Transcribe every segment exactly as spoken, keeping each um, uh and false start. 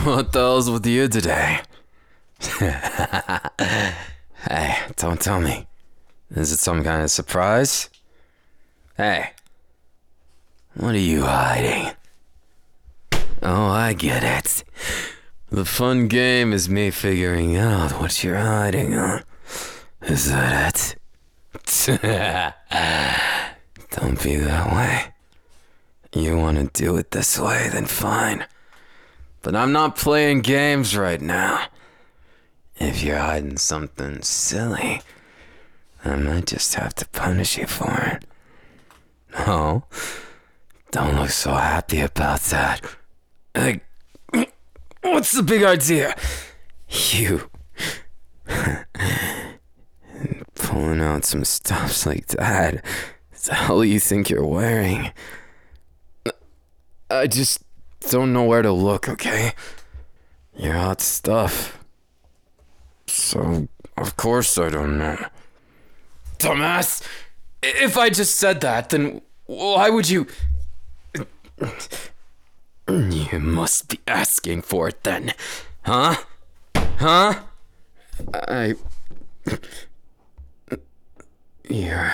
What the hell's with you today? Hey, don't tell me. Is it some kind of surprise? Hey, what are you hiding? Oh, I get it. The fun game is me figuring out what you're hiding, huh? Is that it? Don't be that way. You want to do it this way, then fine. But I'm not playing games right now. If you're hiding something silly, I might just have to punish you for it. No, don't look so happy about that. Like, what's the big idea? You pulling out some stops like that. What the hell you think you're wearing? I just don't know where to look, okay? You're hot stuff. So, of course I don't know. Dumbass! If I just said that, then why would you... You must be asking for it then. Huh? Huh? I... You're...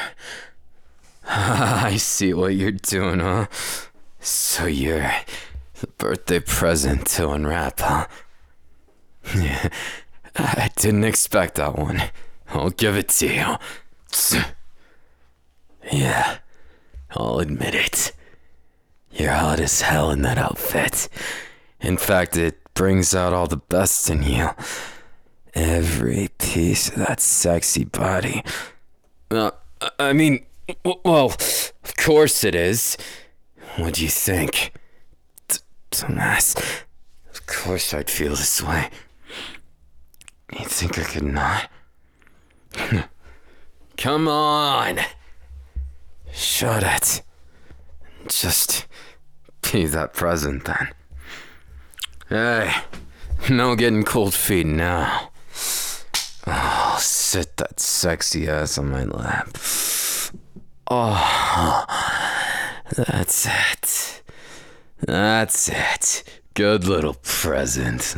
I see what you're doing, huh? So you're the birthday present to unwrap, huh? Yeah, I didn't expect that one. I'll give it to you. Yeah, I'll admit it. You're hot as hell in that outfit. In fact, it brings out all the best in you. Every piece of that sexy body. Uh, I mean, well, of course it is. What do you think? D- Dumbass. Of course I'd feel this way. You think I could not? Come on! Shut it. Just be that present then. Hey, no getting cold feet now. Oh, sit that sexy ass on my lap. Oh, that's it. That's it. Good little present.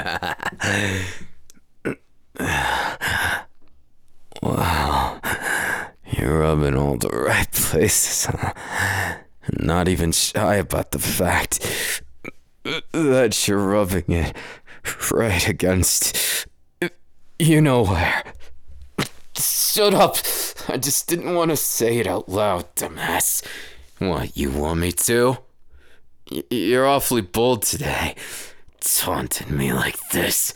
Wow. You're rubbing all the right places, huh? Not even shy about the fact that you're rubbing it right against you know where. Shut up. I just didn't want to say it out loud, dumbass. What, you want me to? Y- you're awfully bold today, taunting me like this.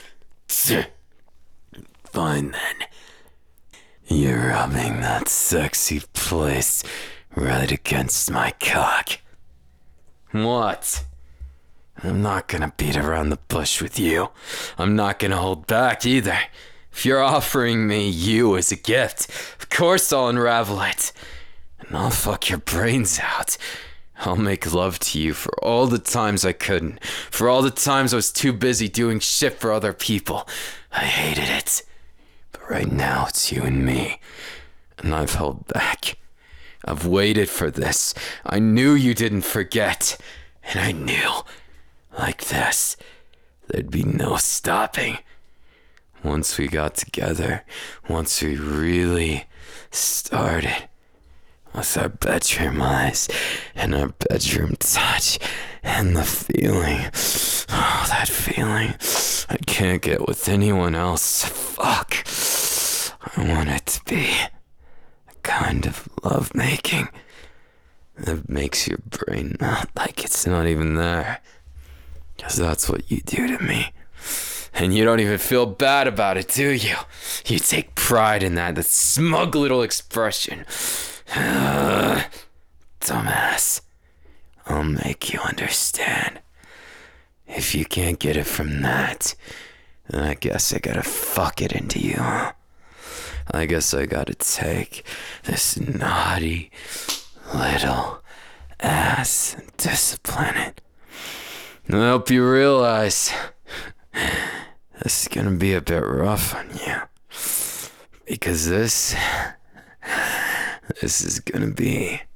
Fine then. You're rubbing that sexy place right against my cock. What? I'm not gonna beat around the bush with you. I'm not gonna hold back either. If you're offering me you as a gift, of course I'll unravel it. And I'll fuck your brains out. I'll make love to you for all the times I couldn't. For all the times I was too busy doing shit for other people. I hated it. But right now it's you and me. And I've held back. I've waited for this. I knew you didn't forget. And I knew, like this, there'd be no stopping. Once we got together, once we really started, with our bedroom eyes, and our bedroom touch, and the feeling, oh, that feeling, I can't get with anyone else. Fuck. I want it to be a kind of lovemaking that makes your brain melt like it's not even there. Because that's what you do to me. And you don't even feel bad about it, do you? You take pride in that, that smug little expression. Uh, dumbass. I'll make you understand. If you can't get it from that, then I guess I gotta fuck it into you, huh? I guess I gotta take this naughty little ass and discipline it. And I hope you realize this is gonna be a bit rough on you. Because this, this is gonna be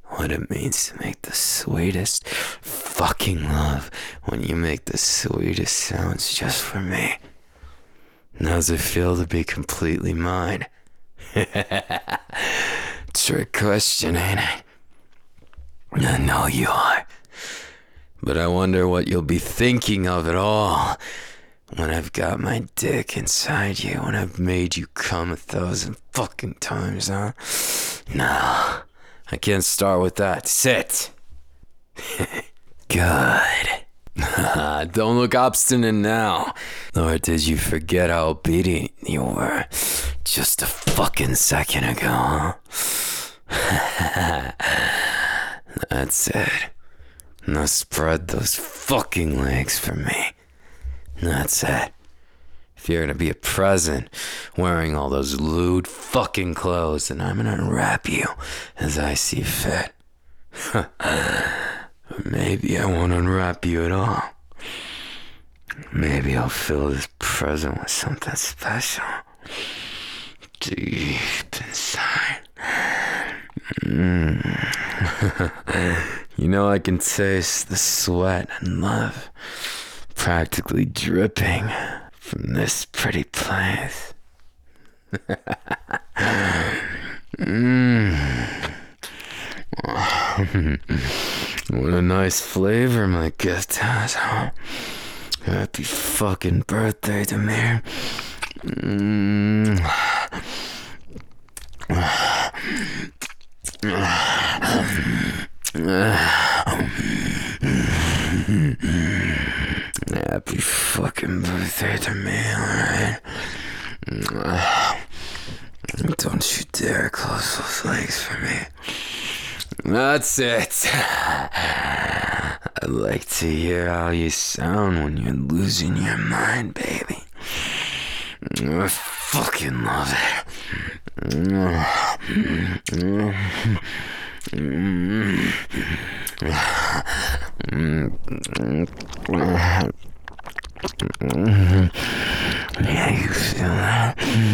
what it means to make the sweetest fucking love when you make the sweetest sounds just for me. How's it feel to be completely mine? Trick question, ain't it? I know you are. But I wonder what you'll be thinking of it all when I've got my dick inside you, when I've made you come a thousand fucking times, huh? No, I can't start with that. Sit. Good. Don't look obstinate now. Or did you forget how obedient you were just a fucking second ago, huh? That's it. Now spread those fucking legs for me. That's it. If you're gonna be a present wearing all those lewd fucking clothes, then I'm gonna unwrap you as I see fit. Or maybe I won't unwrap you at all. Maybe I'll fill this present with something special. Deep inside. Mm. You know, I can taste the sweat and love practically dripping from this pretty place. mm. What a nice flavor my gift has, huh? Happy fucking birthday, Demir. Mm. Happy fucking birthday to me, alright? Don't you dare close those legs for me. That's it. I'd like to hear how you sound when you're losing your mind, baby. I fucking love it. Yeah, you feel that?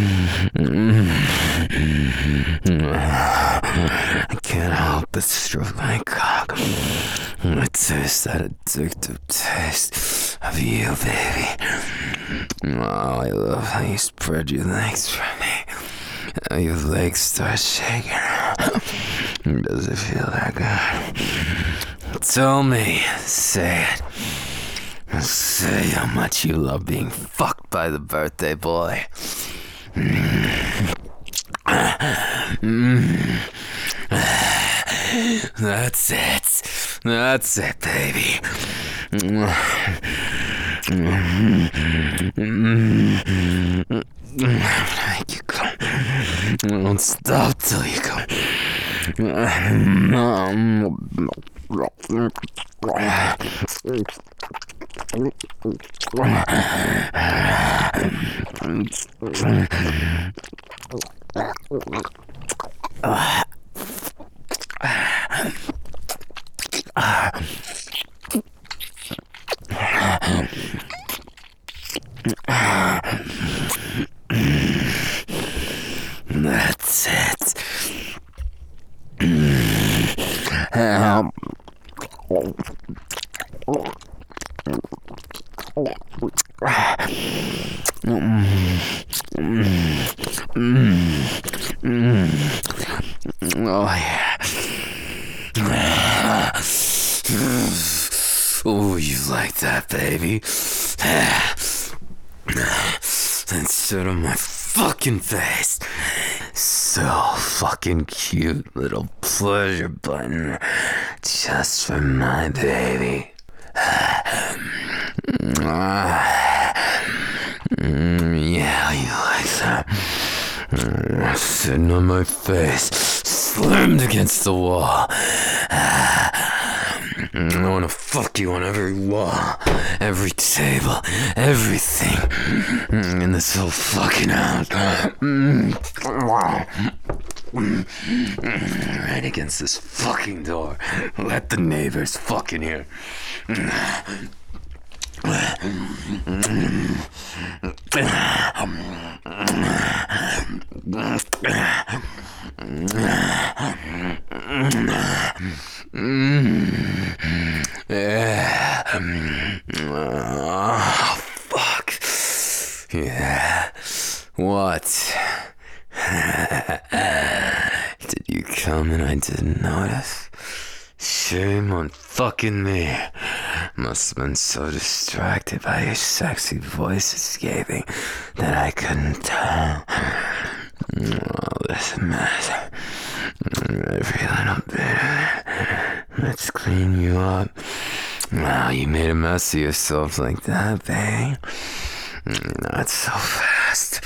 I can't help but stroke my cock. I taste that addictive taste of you, baby. Oh, I love how you spread your legs for me. How your legs start shaking. Does it feel that good? Tell me, say it. Say how much you love being fucked by the birthday boy. That's it. That's it, baby. Make you come. Don't stop till you come. That's it. Oh yeah. Oh, you like that, baby? Then sit on my fucking face. So fucking cute, little pleasure button, just for my baby. Yeah, you like that? Sitting on my face, slammed against the wall. I wanna fuck you on every wall, every table, everything in this whole fucking house. Right against this fucking door. Let the neighbors fucking hear. Yeah. What? Did you come and I didn't notice? Shame on fucking me. Must have been so distracted by your sexy voice escaping that I couldn't tell. Oh, this mess. Every little bit of it. Let's clean you up. Wow, you made a mess of yourself like that, babe. Not so fast.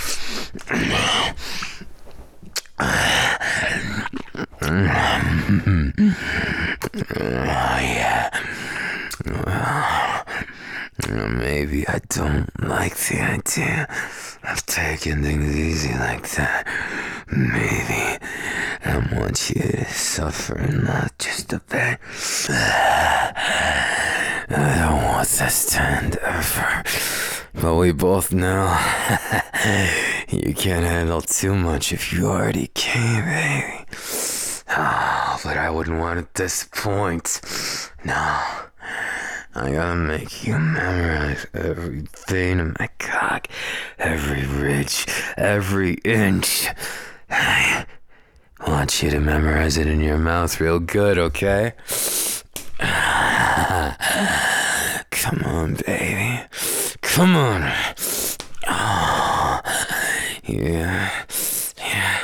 Oh, yeah. Well, maybe I don't like the idea of taking things easy like that. Maybe I want you to suffer and not just a bit. I don't want this to end ever. But we both know you can't handle too much if you already came, baby. Oh, but I wouldn't want to disappoint. No. I gotta make you memorize every vein in my cock, every ridge, every inch. I want you to memorize it in your mouth real good, okay? Come on, baby. Come on. Oh, yeah. Yeah.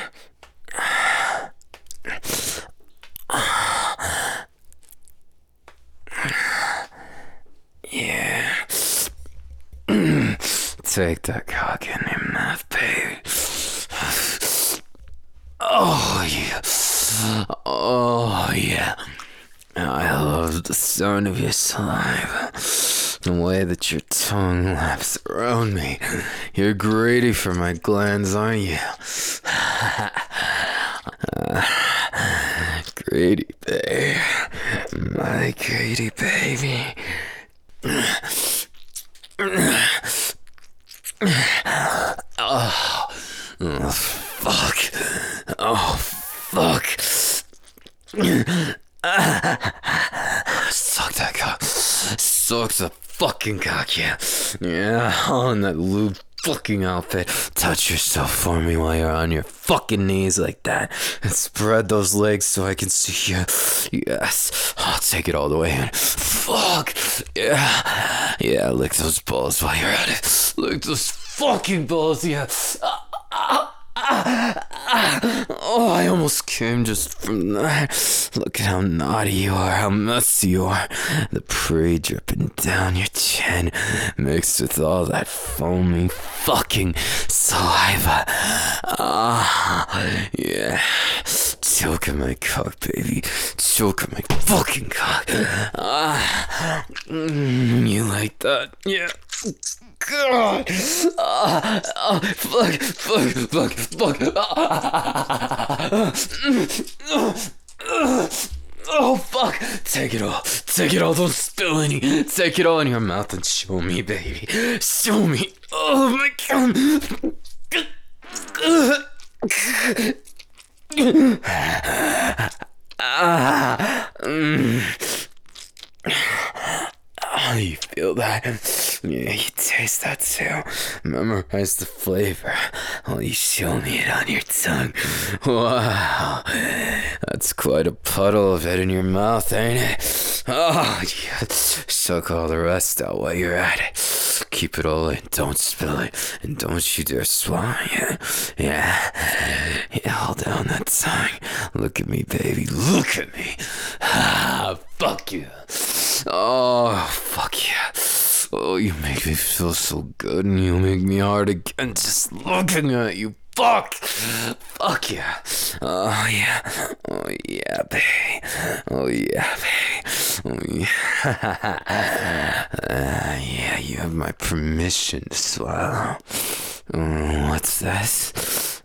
Yeah. Take that cock in your mouth, baby. Oh, yeah. Oh, yeah. I love the sound of your saliva. The way that your tongue laps around me. You're greedy for my glands, aren't you? Greedy, babe. My greedy baby. Oh, oh, fuck. Oh, fuck. Suck that cock. Suck the fucking cock, yeah. Yeah, on that lube fucking outfit. Touch yourself for me while you're on your fucking knees like that. And spread those legs so I can see you. Yes. I'll take it all the way in. Fuck. Yeah. Yeah, lick those balls while you're at it. Lick those fucking balls, yeah. Ah, ah. Ah, ah, oh, I almost came just from that. Look at how naughty you are, how messy you are. The pre dripping down your chin, mixed with all that foamy fucking saliva. Ah, yeah. Choke on my cock, baby. Choke on my fucking cock. Ah, mm, you like that? Yeah. God! Ah, ah, fuck, fuck, fuck, fuck. Ah, oh, fuck. Take it all. Take it all. Don't spill any. Take it all in your mouth and show me, baby. Show me. Oh, my God. Ah, mm. Oh, you feel that? Yeah, you taste that too. Memorize the flavor while you show me it on your tongue. Wow, that's quite a puddle of it in your mouth, ain't it? Oh, yeah. Suck all the rest out while you're at it. Keep it all in, don't spill it, and don't you dare swallow it. Yeah, yeah, hold down that tongue. Look at me, baby, look at me. Ah, fuck you. Oh, fuck yeah. Oh, you make me feel so good, and you make me hard again just looking at you. Fuck! Fuck yeah. Oh, yeah. Oh, yeah, babe. Oh, yeah, babe. Oh, yeah. uh, yeah, you have my permission to swallow. Oh, what's this?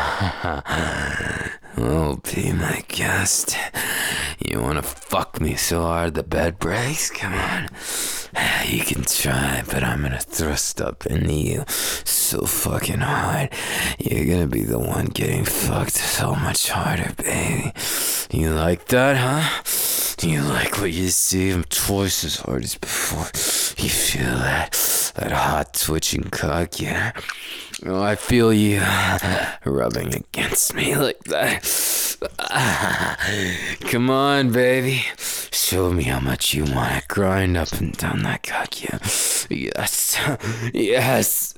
Oh, be my guest. You wanna fuck me so hard the bed breaks? Come on. You can try, but I'm gonna thrust up into you so fucking hard. You're gonna be the one getting fucked so much harder, baby. You like that, huh? You like what you see? I'm twice as hard as before. You feel that? that hot twitching cock, yeah. Oh, I feel you rubbing against me like that. Come on, baby. Show me how much you want to grind up and down that cock, yeah. Yes. Yes.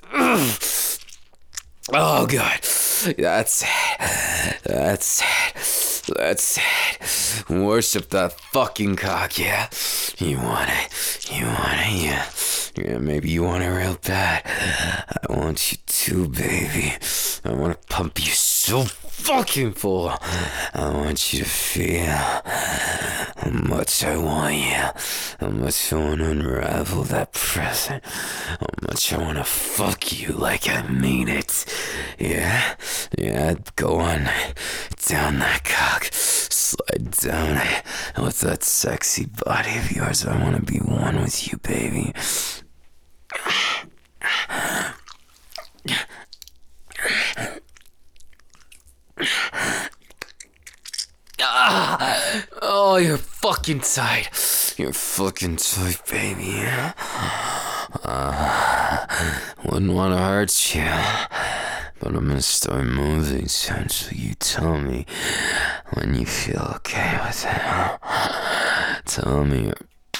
Oh, God. That's it. That's it. That's it. Worship that fucking cock, yeah? You want it. You want it, yeah. Yeah, maybe you want it real bad. I want you to, baby. I want to pump you so fucking full. I want you to feel how much I want you. How much I want to unravel that present. How much I want to fuck you like I mean it. Yeah? Yeah, go on. Down that cock. Slide down it. And with that sexy body of yours, I want to be one with you, baby. Ah, oh, you're fucking tight. You're fucking tight, baby. Uh, wouldn't want to hurt you, but I'm gonna start moving soon, so you tell me when you feel okay with it. Tell me.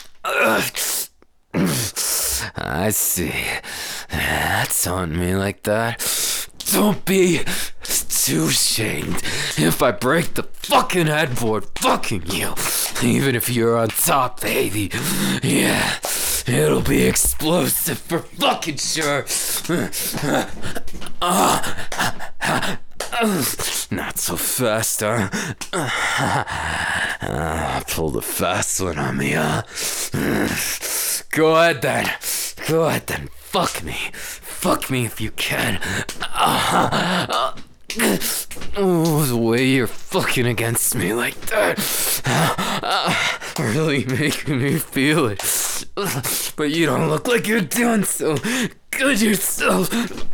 I see. That's on me like that. Don't be too ashamed if I break the fucking headboard fucking you. Even if you're on top, baby. Yeah, it'll be explosive for fucking sure. Not so fast, huh? Uh, pull the fast one on me, huh? Go ahead then. Go ahead then. Fuck me. Fuck me if you can. Uh, uh, oh, the way you're fucking against me like that. Uh, really making me feel it. But you don't look like you're doing so good yourself.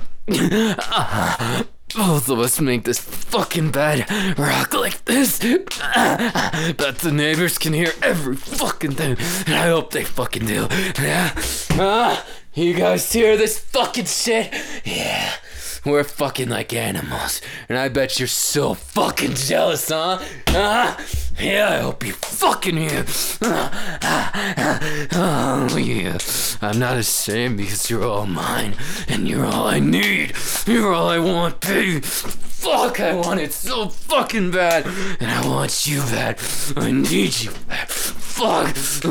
Uh, both of us make this fucking bed rock like this. That the neighbors can hear every fucking thing. And I hope they fucking do. Yeah? Uh, you guys hear this fucking shit? Yeah. We're fucking like animals. And I bet you're so fucking jealous, huh? Huh? Yeah, I hope you fucking hear. Oh, yeah. I'm not ashamed because you're all mine. And you're all I need. You're all I want, baby. Fuck, I want it so fucking bad. And I want you bad. I need you bad. Fuck.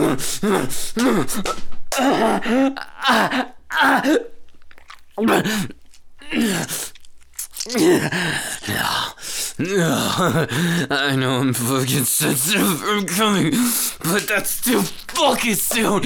No, no, I know I'm fucking sensitive for coming, but that's too fucking soon.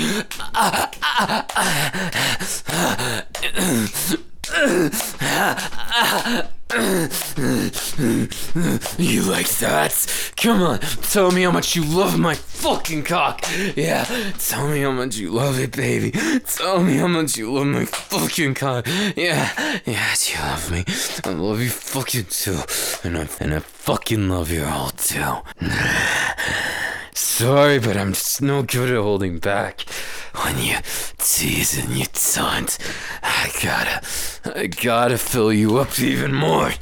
You like that? Come on, tell me how much you love my fucking cock. Yeah, tell me how much you love it, baby. Tell me how much you love my fucking cock. Yeah, yes, you love me. I love you fucking too. And I, and I fucking love you all too. Sorry, but I'm just no good at holding back. When you tease and you taunt, I gotta, I gotta fill you up even more.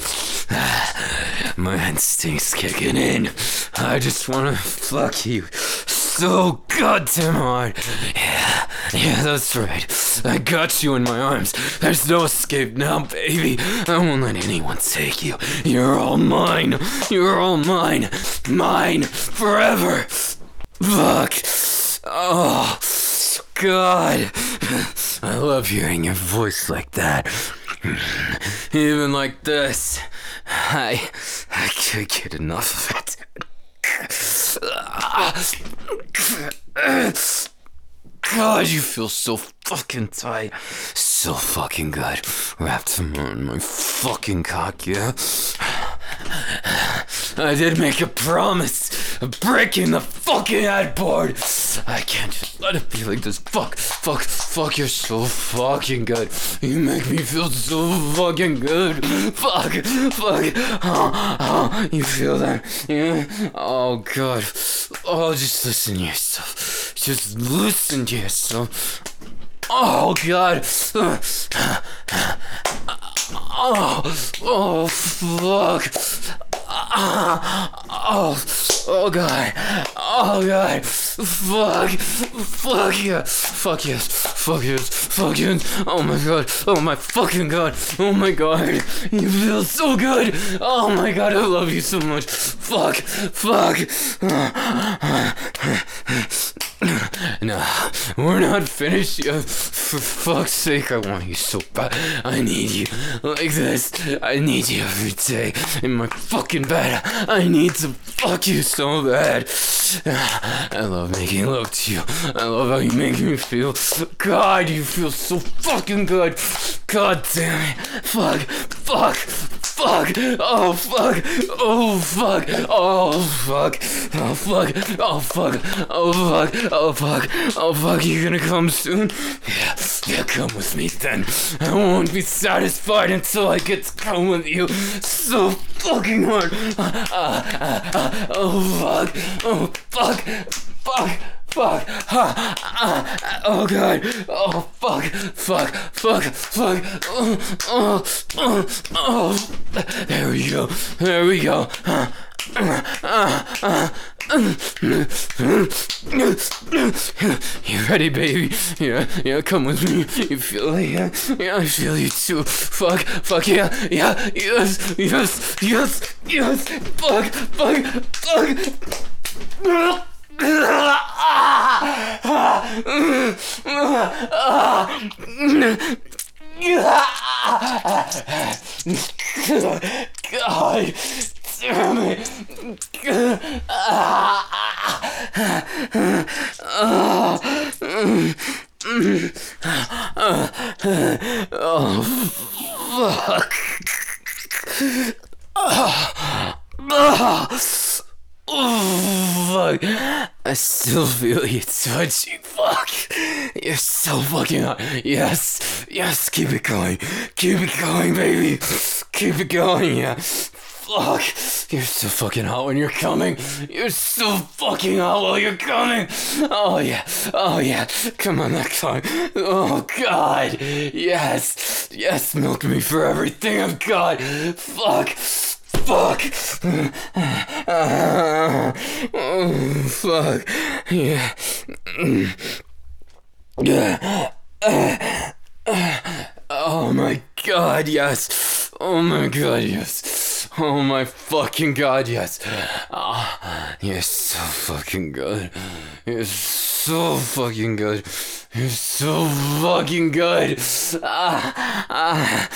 My instinct's kicking in. I just wanna fuck you so goddamn hard. Yeah, yeah, that's right. I got you in my arms. There's no escape now, baby. I won't let anyone take you. You're all mine. You're all mine. Mine forever. Fuck. Oh, God. I love hearing your voice like that. Even like this. I, I can't get enough of it. God, you feel so fucking tight. So fucking good. Wrapped around my fucking cock, yeah? I did make a promise of breaking the fucking headboard. I can't just let it be like this. Fuck, fuck, fuck, you're so fucking good. You make me feel so fucking good. Fuck, fuck. Oh, oh, you feel that? Yeah? Oh, God. Oh, just listen to yourself. Just listen to yourself. Oh, God. Oh, oh, fuck. Oh, oh, God. Oh, God. Fuck. Fuck yeah. Fuck yes. Fuck yes. Fuck yes. Oh, my God. Oh, my fucking God. Oh, my God. You feel so good. Oh, my God. I love you so much. Fuck. Fuck. No, we're not finished yet. For fuck's sake, I want you so bad. I need you like this. I need you every day in my fucking bed. I need to fuck you so bad. I love making love to you. I love how you make me feel. God, you feel so fucking good. God damn it. Fuck. Fuck. Fuck. Oh, fuck. Oh, fuck. Oh, fuck. Oh, fuck. Oh, fuck. Oh, fuck. Oh, fuck. Oh, fuck. You gonna come soon? Yeah. Yeah, come with me then. I won't be satisfied until I get to come with you. So fucking hard. Uh, uh, uh, uh, oh, fuck. Oh, fuck. Fuck. Fuck. Uh, uh, oh, God. Oh, fuck. Fuck. Fuck. Fuck. Oh, oh, oh, oh. There we go. There we go. Uh, uh, uh, uh. You ready, baby? Yeah, yeah, come with me. You feel it? Yeah, yeah, I feel you too. Fuck, fuck, yeah, yeah, yes, yes, yes, yes. Fuck, fuck, fuck. God damn it. Oh, fuck. Oh, fuck. I still feel you touching. Fuck. You're so fucking hot. Yes. Yes. Keep it going. Keep it going, baby. Keep it going. Yeah. Fuck. You're so fucking hot when you're coming. You're so fucking hot while you're coming. Oh, yeah. Oh, yeah. Come on, that time. Oh, God. Yes. Yes. Milk me for everything I've got. Fuck. Fuck. Uh, oh, fuck. Yeah. Yeah. Oh my God, yes. Oh my God, yes. Oh my fucking God, yes. Oh, you're so fucking good. You're so fucking good. You're so fucking good. Ah, ah.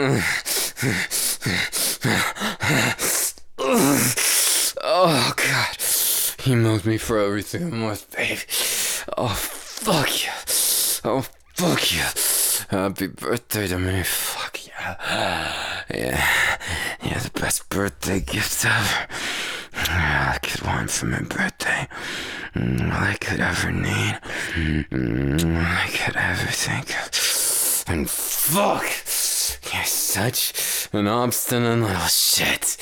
Oh, God. He milked me for everything I'm worth, baby. Oh, fuck you. Oh, fuck you. Happy birthday to me. Fuck yeah. Yeah. You're the best birthday gift ever. I could want for my birthday. All I could ever need. All I could ever think of. And fuck. You're such an obstinate little shit.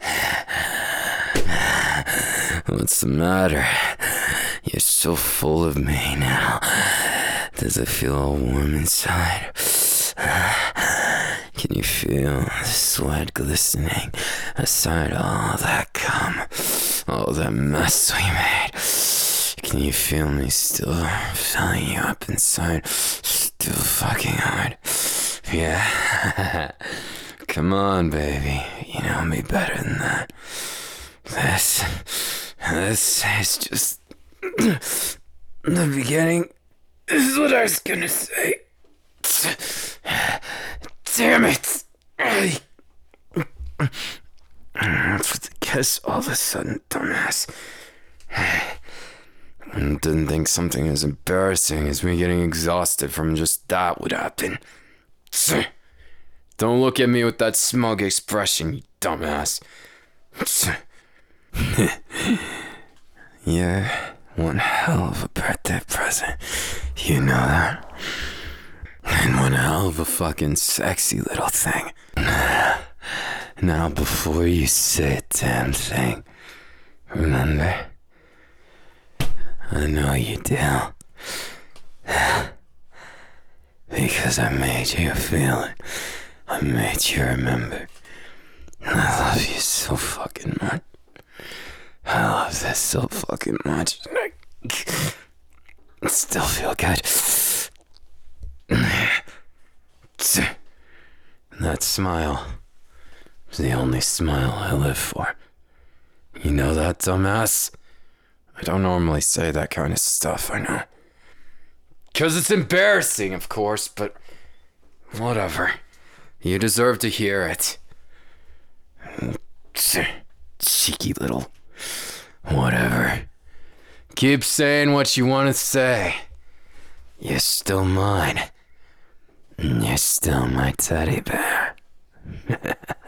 What's the matter? You're so full of me now. Does it feel all warm inside? Can you feel the sweat glistening aside all that cum, all that mess we made? Can you feel me still filling you up inside? Still fucking hard. Yeah. Come on, baby. You know me better than that. This, this is just the beginning. This is what I was gonna say. Damn it! That's what the kiss all of a sudden, dumbass. I didn't think something as embarrassing as me getting exhausted from just that would happen. Don't look at me with that smug expression, you dumbass. You're one hell of a birthday present. You know that. And one hell of a fucking sexy little thing. Now before you say a damn thing, remember? I know you do. Because I made you feel it. I made you remember. I love you so fucking much. I love this so fucking much. I still feel good. That smile is the only smile I live for. You know that, dumbass? I don't normally say that kind of stuff, I know. Because it's embarrassing, of course, but whatever. You deserve to hear it. Cheeky little whatever. Keep saying what you want to say. You're still mine. You're still my teddy bear.